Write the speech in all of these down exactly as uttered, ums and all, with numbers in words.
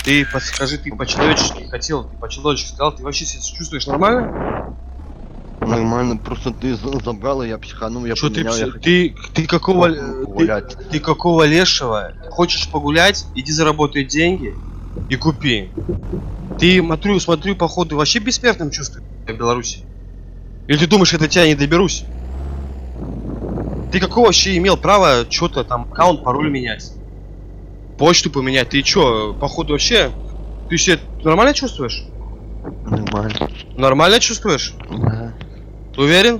Ты подскажи, ты по-человечески хотел, ты по-человечески сказал, ты вообще себя чувствуешь нормально? Нормально, просто ты забрал, и я психанул, я Что ты, поменял, я пси- хотел ты, ты какого, э, ты, погулять. ты какого лешего? Хочешь погулять? Иди заработай деньги и купи. Ты, смотрю, смотрю, походу, вообще бессмертным чувствуешь в Беларуси? Или ты думаешь, это тебя не доберусь? Ты какого вообще имел право что-то там, аккаунт, пароль менять? Почту поменять? Ты чё, походу вообще, ты себя нормально чувствуешь? Нормально. Нормально чувствуешь? Да. Ты уверен?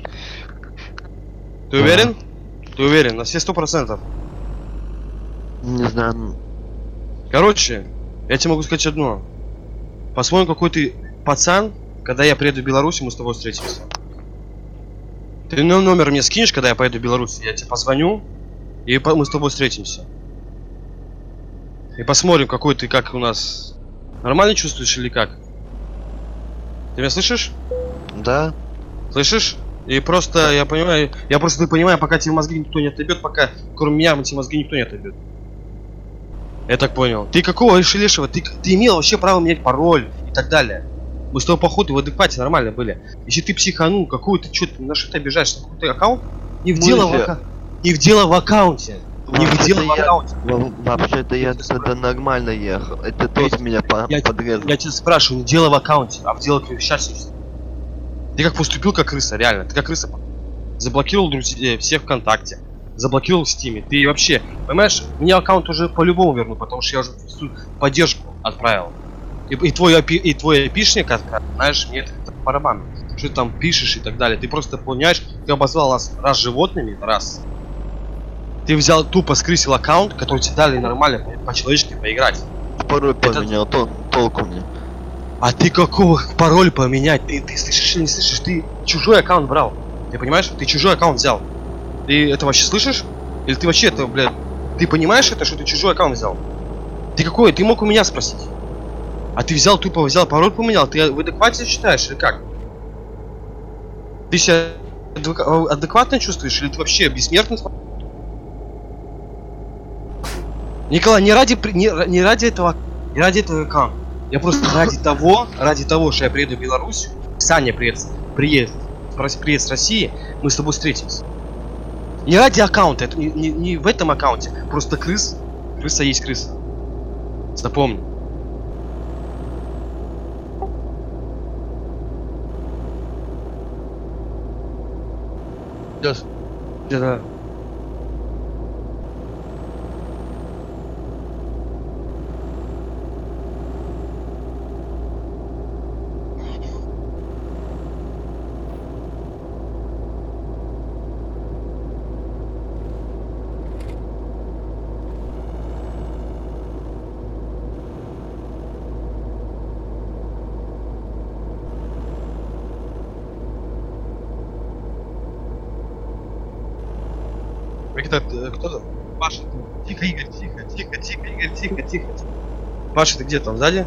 Ты Да. уверен? Ты уверен? На все сто процентов. Не знаю. Короче, я тебе могу сказать одно. Посмотрим, какой ты пацан, когда я приеду в Беларусь, мы с тобой встретимся. Ты номер мне скинешь, когда я поеду в Беларусь, я тебе позвоню, и мы с тобой встретимся. И посмотрим, какой ты, как у нас. Нормально чувствуешь или как? Ты меня слышишь? Да? Слышишь? И просто, я понимаю, я просто понимаю, пока тебе мозги никто не отобьет, пока кроме меня тебе мозги никто не отобьет. Я так понял. Ты какого шелешего? Ты, ты имел вообще право менять пароль и так далее. Мы с тобой походу в адеквате нормально были. Если ты психанул, какую ты что ты на что ты обижаешься? На какой-то аккаунт? Не в дело в, ака... не в дело в аккаунте. Не в дело в аккаунте. Вообще-то я тогда нормально ехал. Это тот меня по Я, подрезал. я тебя спрашиваю, не дело в аккаунте, а в дело к счастью. Ты как поступил как крыса, реально. Ты как крыса. Заблокировал друзей всех ВКонтакте. Заблокировал в Стиме. Ты вообще, понимаешь, мне аккаунт уже по-любому верну, потому что я уже поддержку отправил. И, и твой опи, и твой опишник, знаешь, мне это по барабану. Что ты там пишешь и так далее. Ты просто понимаешь, ты обозвал нас раз животными, раз. Ты взял тупо скрысил аккаунт, который тебе дали нормально по-человечески поиграть. Пароль Это... поменял, тол толку мне. А ты какого пароль поменять? Ты, ты слышишь или не слышишь? Ты чужой аккаунт брал. Ты понимаешь? Ты чужой аккаунт взял. Ты это вообще слышишь? Или ты вообще это, блядь, ты понимаешь это, что ты чужой аккаунт взял? Ты какой? Ты мог у меня спросить. А ты взял, тупо взял, пароль поменял. Ты в адеквате считаешь или как? Ты себя адекватно чувствуешь или ты вообще бессмертный? Николай, не ради, не, не ради этого, не ради этого аккаунта. Я просто ради того, ради того, что я приеду в Беларусь, Саня приедет, приедет, приедет с России, мы с тобой встретимся. Не ради аккаунта, это не, не, не в этом аккаунте, просто крыс, крыса есть крыса. Запомни. Yes. Да. Виктор, кто там? Паша, тихо, Игорь, тихо, тихо, тихо, Игорь, тихо, тихо. Паша, ты где там, сзади?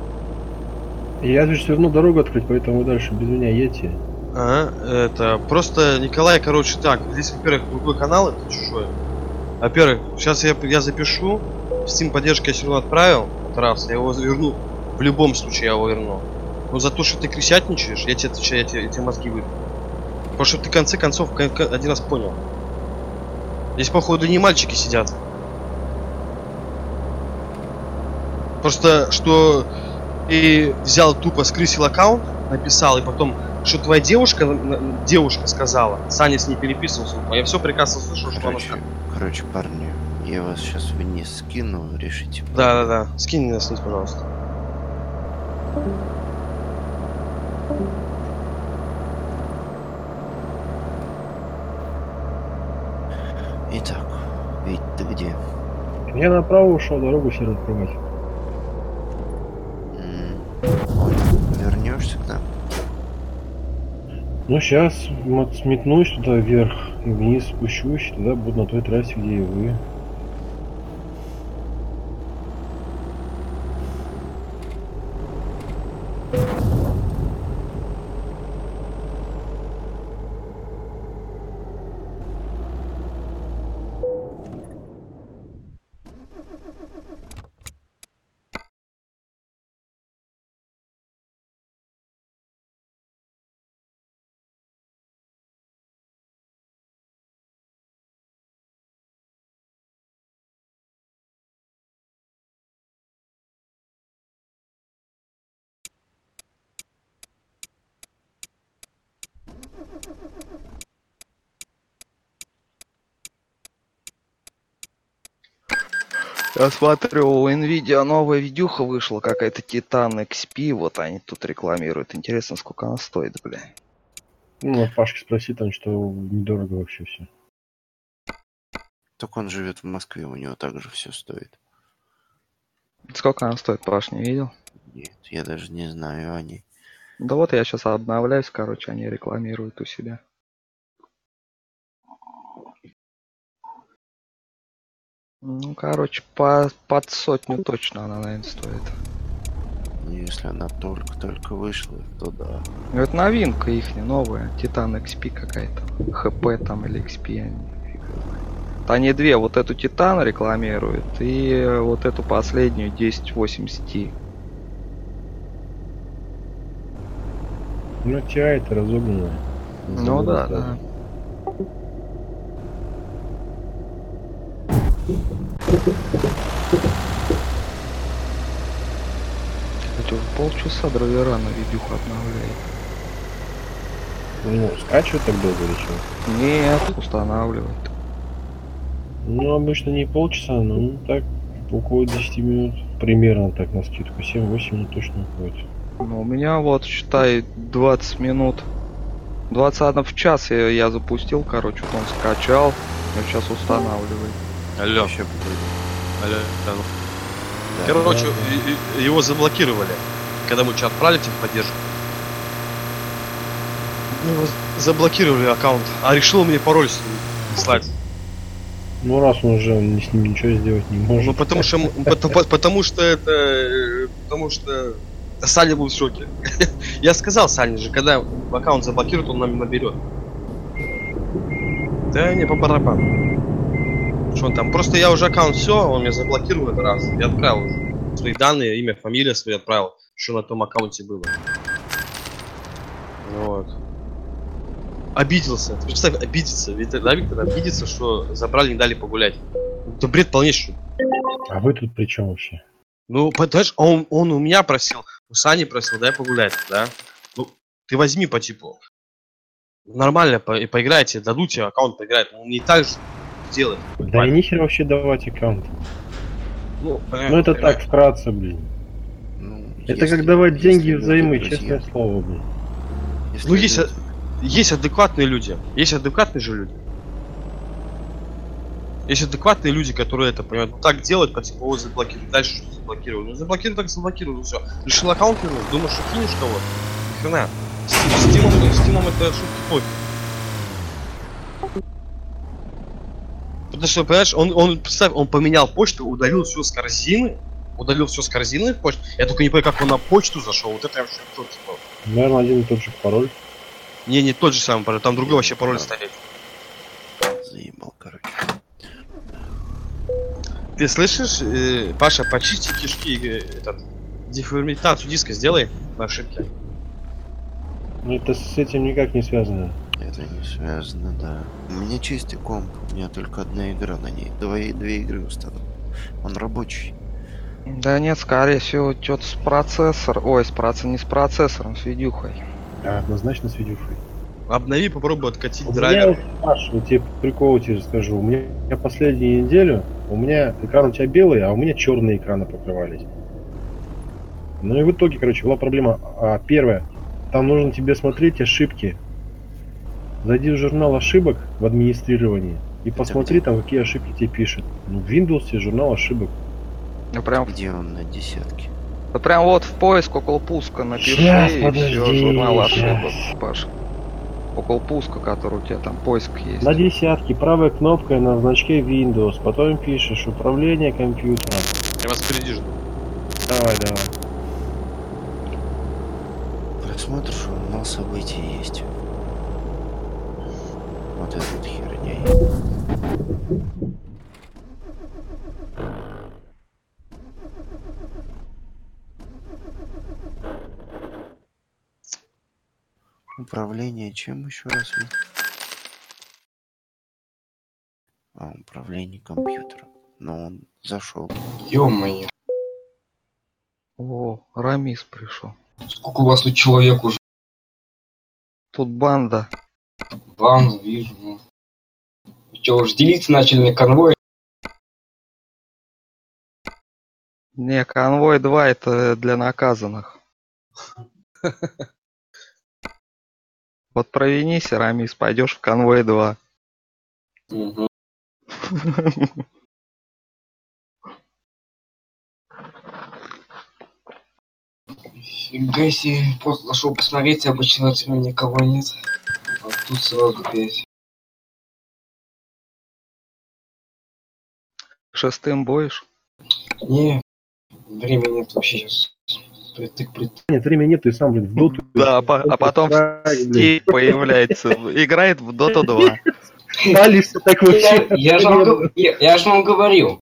Я же все равно дорогу открыть, поэтому дальше без меня едьте. Ага, это просто Николай, короче, так, здесь, во-первых, другой канал, это чужой. Во-первых, сейчас я, я запишу, Steam поддержки я все равно отправил, раз, я его верну, в любом случае я его верну. Но за то, что ты крысятничаешь, я тебе отвечаю, я тебе, я тебе мозги выпью. Потому что ты в конце концов один раз понял. Здесь, походу, не мальчики сидят. Просто, что ты взял тупо, скрысил аккаунт, написал, и потом, что твоя девушка, девушка сказала, Саня с ней переписывался, я все прекрасно слышал, что она сказала. Короче, парни, я вас сейчас вниз скину, решите. Да, да, да, скинь нас вниз, пожалуйста. Итак, ведь ты где? Я направо ушел, дорогу все открывать. Вернешься к нам? Ну, сейчас сметнусь туда вверх и вниз спущусь, туда буду на той трассе, где и вы. Я смотрю, у Nvidia новая видюха вышла, какая-то Titan икс пи, вот они тут рекламируют. Интересно, сколько она стоит, бля. Ну, Пашки спроси, там что недорого вообще все. Так он живет в Москве, у него также все стоит. Сколько она стоит, Паш, не видел? Нет, я даже не знаю, они. Да вот я сейчас обновляюсь, короче, они рекламируют у себя. Ну, короче, по, под сотню точно она, наверное, стоит. Ну, если она только-только вышла, то да. Ну, это новинка их, новая. Titan икс пи какая-то. эйч пи там или икс пи, я не фиг его знает. Они две, вот эту Titan рекламируют и вот эту последнюю десять восемьдесят ти. Ну, ти ай это разогнанная. Ну да, да. Это уже полчаса драйвера на видюху обновляет. Ну, скачивать так долго или что? Нет, устанавливает. Ну, обычно не полчаса, но ну, так около десяти минут. Примерно так на скидку. семь-восемь минут точно уходит. Ну, у меня вот, считай, двадцать минут. двадцать одна в час я, я запустил, короче, вот он скачал. И сейчас устанавливает. Алло. Вообще будет. Алло. Да, ну. Да, Короче, да, и- и- его заблокировали, когда мы что отправили техподдержку. Его заблокировали аккаунт, а решил мне пароль с- слать. Ну, раз он уже он с ним ничего сделать не может. Ну потому что м- потому, потому что это э, потому что Саня был в шоке. Я сказал Сане же, когда аккаунт заблокируют, он нам наберет. Да не по барабану. Что он там? Просто я уже аккаунт все, он меня заблокировал этот раз. Я отправил уже свои данные, имя, фамилия свои отправил, что на том аккаунте было. Вот. Обиделся. Ты представь, обидеться. Виктор, да, Виктор, обидеться, что забрали, не дали погулять. Это бред полнейший. А вы тут при чем вообще? Ну, понимаешь, он, он у меня просил, у Сани просил, дай погулять, да? Ну, ты возьми по типу. Нормально по поиграйте, дадут тебе аккаунт поиграть. Ну, не так же делать. Да и нихер вообще давать аккаунт. Ну, Ну это так, вкратце, блин. Ну, Это если- как давать если деньги люди взаймы, друзья. честное слово, блин. Если Ну, есть, люди- есть адекватные люди. Есть адекватные же люди. Есть адекватные люди, которые это понимают. Ну так делать, по типу, вот заблокируй, дальше что заблокируй. Ну заблокируй, так заблокируй, ну все. Решил аккаунт вернуть, думаешь, что кинешь кого-то? Ни хрена. С Стимом, Стимом это шутки пофиг. Потому что, понимаешь, он, он, представь, он поменял почту, удалил все с корзины. Удалил все с корзины почты. Я только не понимаю, как он на почту зашел. Вот это я вообще в шоке был. Наверное, один и тот же пароль. Не, не тот же самый пароль, там другой вообще пароль стоит. Заебал, короче. Ты слышишь, э, Паша, почисти кишки, э, этот, деформитацию диска сделай на ошибке. Но это с этим никак не связано. Это не связано, да. У меня чистый комп, у меня только одна игра на ней. Две, две игры установлены. Он рабочий. Да нет, скорее всего, что-то с процессором. Ой, с процессором, не с процессором, с видюхой. А однозначно с видюшей. Обнови, попробуй откатить У меня, драйвер. вот, Паш, вот тебе прикол тебе расскажу. У меня последнюю неделю, у меня экран у тебя белый, а у меня черные экраны покрывались. Ну и в итоге, короче, была проблема. А, первое, там нужно тебе смотреть ошибки. Зайди в журнал ошибок в администрировании и посмотри там, какие ошибки тебе пишут. Ну, в Windows журнал ошибок. Ну прям, Где он на десятке? да прям вот в поиск около пуска напиши Щас, и подожди, все, журнал щас. ошибок, Паш. Около пуска, который у тебя там поиск есть. На десятке правой кнопкой на значке Windows, потом пишешь управление компьютером. Я вас впереди жду. Давай, давай. Просмотр журнал событий есть. Вот эта вот херня есть. Управление чем еще раз? вы? А, управление компьютером. Но он зашел. Ё-моё, О, Рамис пришел. сколько у вас тут человек уже? Тут банда. Бан, вижу. Ну. Что, уж делиться начали на конвой? Не, конвой два это для наказанных. Вот провинись, Рамис, пойдешь в конвой два. Мгм. Фига себе, просто зашел посмотреть, обычно от меня никого нет. А тут сразу пять. Шестым будешь? Не, времени нет вообще сейчас. Притык-притык. Нет, времени нет, ты сам, блин, в доту. Да, а по- а потом в Правильно, блин. Steam появляется. Играет в Dota два. Палишься так Я, вообще. я же вам, гов- я, я же вам говорил.